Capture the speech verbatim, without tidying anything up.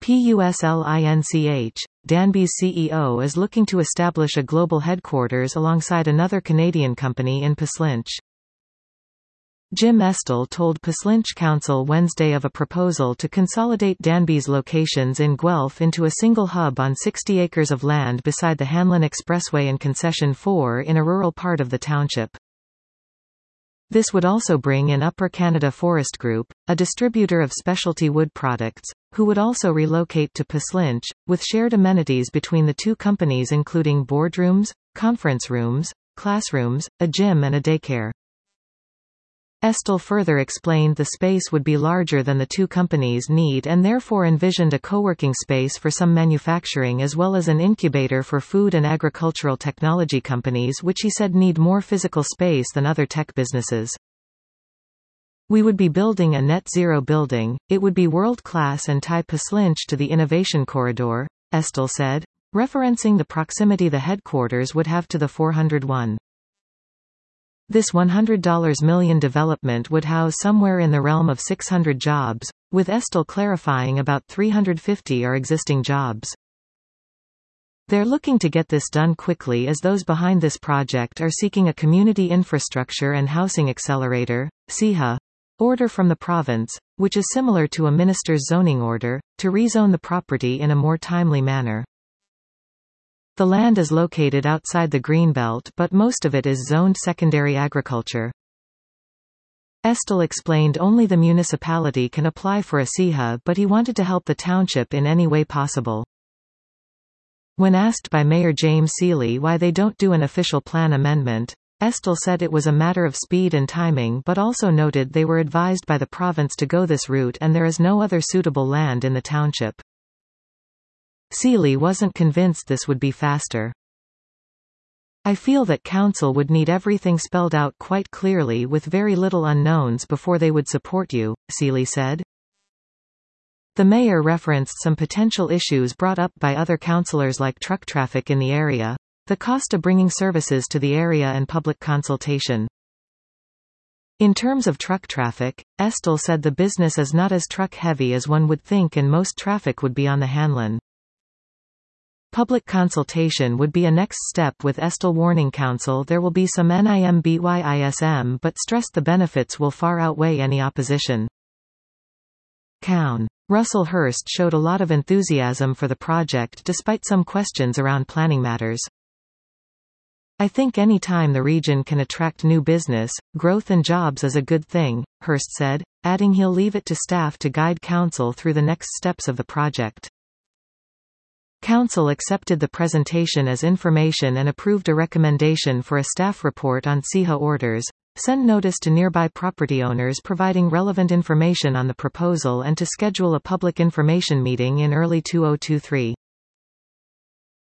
PUSLINCH, Danby's C E O is looking to establish a global headquarters alongside another Canadian company in Puslinch. Jim Estill told Puslinch Council Wednesday of a proposal to consolidate Danby's locations in Guelph into a single hub on sixty acres of land beside the Hanlon Expressway and Concession four in a rural part of the township. This would also bring in Upper Canada Forest Group, a distributor of specialty wood products, who would also relocate to Puslinch, with shared amenities between the two companies including boardrooms, conference rooms, classrooms, a gym and a daycare. Estill further explained the space would be larger than the two companies need and therefore envisioned a co-working space for some manufacturing as well as an incubator for food and agricultural technology companies which he said need more physical space than other tech businesses. We would be building a net zero building, it would be world-class and tie Puslinch to the innovation corridor, Estill said, referencing the proximity the headquarters would have to the four hundred one. This one hundred million dollars development would house somewhere in the realm of six hundred jobs, with Estill clarifying about three hundred fifty are existing jobs. They're looking to get this done quickly as those behind this project are seeking a Community Infrastructure and Housing Accelerator, C I H A, order from the province, which is similar to a minister's zoning order, to rezone the property in a more timely manner. The land is located outside the Greenbelt but most of it is zoned secondary agriculture. Estill explained only the municipality can apply for a C I H A but he wanted to help the township in any way possible. When asked by Mayor James Seeley why they don't do an official plan amendment, Estill said it was a matter of speed and timing but also noted they were advised by the province to go this route and there is no other suitable land in the township. Seeley wasn't convinced this would be faster. I feel that council would need everything spelled out quite clearly with very little unknowns before they would support you, Seeley said. The mayor referenced some potential issues brought up by other councillors like truck traffic in the area, the cost of bringing services to the area and public consultation. In terms of truck traffic, Estill said the business is not as truck-heavy as one would think and most traffic would be on the Hanlon. Public consultation would be a next step with Estill warning council there will be some NIMBYISM but stressed the benefits will far outweigh any opposition. Cown. Russell Hurst showed a lot of enthusiasm for the project despite some questions around planning matters. I think any time the region can attract new business, growth and jobs is a good thing, Hurst said, adding he'll leave it to staff to guide council through the next steps of the project. Council accepted the presentation as information and approved a recommendation for a staff report on C I H A orders, send notice to nearby property owners providing relevant information on the proposal and to schedule a public information meeting in early two thousand twenty-three.